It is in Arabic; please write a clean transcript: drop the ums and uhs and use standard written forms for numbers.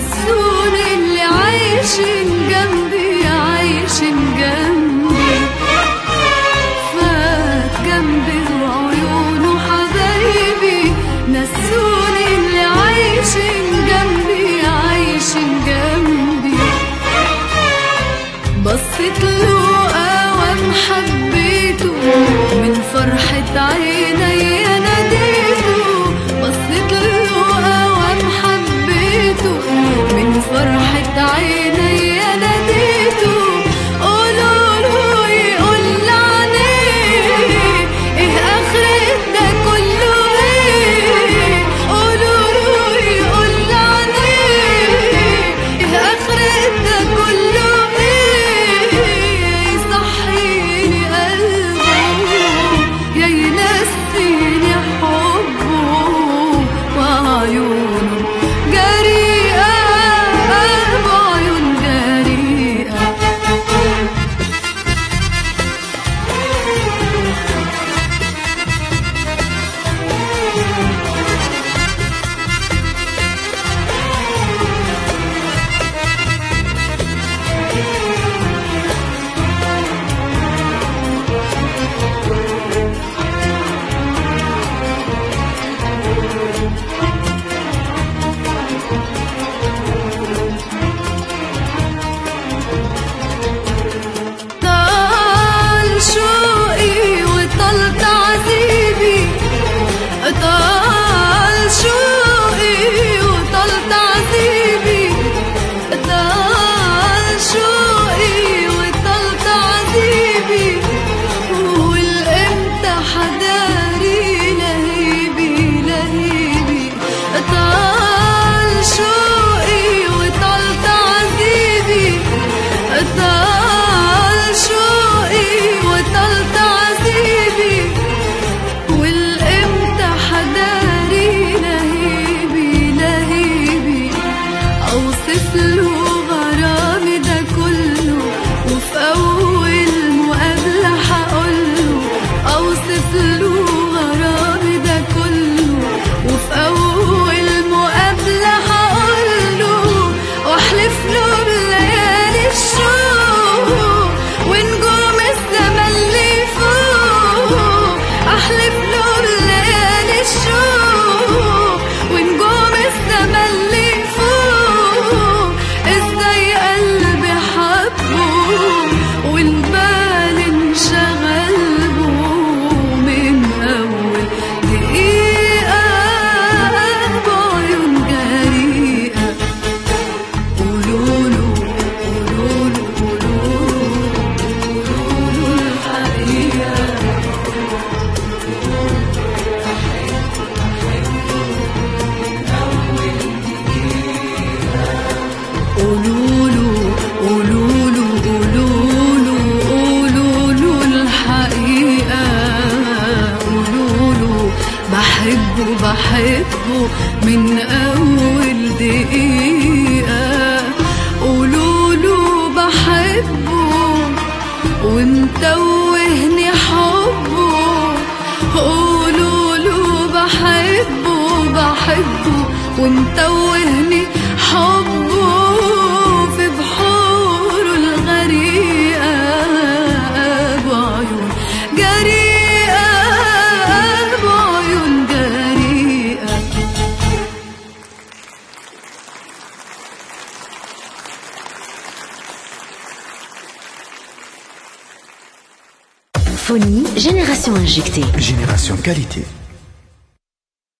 نسوني اللي عايشين جنبي عايشين جنبي. فات جنبي وعيونه حبايبي نسوني اللي عايشين جنبي عايشين جنبي. بصيت له قوام حبيته من فرحة عيني ناديته. بصيت له قوام حبيته من فرحة عيني ناديته. قولوله يقول لعنيه ايه اخرة ده كله ايه. قولوله يقول لعنيه ايه اخرة ده كله ايه. يصحيني قلبه يا ينسيني حبه وعيونه جريئة بعيون جريئة. طال شوقي وطال تعذيبي. طال شوقي وطال تعذيبي. طال شوقي وطال تعذيبي. والامتى حداري لهيبي لهيبي. طال شوقي وطال تعذيبي. طال شوقي وطال تعذيبي. والامتى حداري لهيبي لهيبي. اوصف له غرامي ده كله وفي اول مقابلة هقوله. اوصف له غرامي ده كله وفي اول مقابلة هقوله. واحلف له بليالي الشوق ونجوم السما اللي فوق. احلف له بليالي الشوق ونجوم السما اللي فوق. ازاي قلبي حبه والبال انشغل به من اول دقيقة بعيون جريئة. قولوله قولوله قولوله الحقيقة. قولوله قولوله قولوله قولوله الحقيقة. قولوله بحبه بحبه من أول دقيقة. قولوله بحبه ومتوهني حبه. قولوله بحبه بحبه ومتوهني حبه في بحوره الغريقة بعيون جريئة بعيون جريئة. Phonie, génération injectée. Génération qualité.